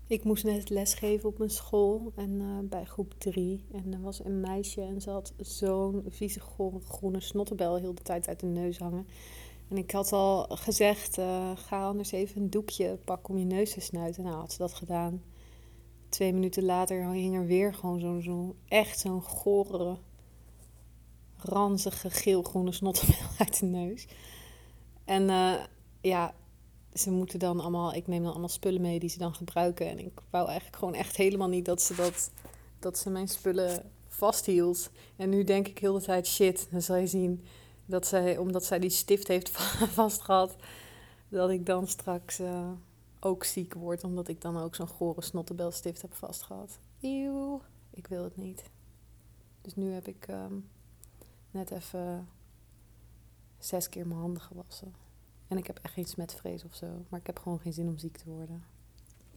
Ik moest net lesgeven op mijn school en bij groep 3. En er was een meisje en ze had zo'n vieze groene snottebel heel de tijd uit de neus hangen. En ik had al gezegd, ga anders even een doekje pakken om je neus te snuiten. Nou, had ze dat gedaan. 2 minuten later hing er weer gewoon echt zo'n gore, ranzige geel-groene snottebel uit de neus. En ja, ze moeten dan allemaal, ik neem dan allemaal spullen mee die ze dan gebruiken. En ik wou eigenlijk gewoon echt helemaal niet dat ze mijn spullen vasthield. En nu denk ik heel de tijd, shit, dan zal je zien dat zij, omdat zij die stift heeft vastgehad, dat ik dan straks ook ziek word, omdat ik dan ook zo'n gore snottebelstift heb vastgehad. Eeuw, ik wil het niet. Dus nu heb ik net even 6 keer mijn handen gewassen. En ik heb echt geen smetvrees of zo. Maar ik heb gewoon geen zin om ziek te worden.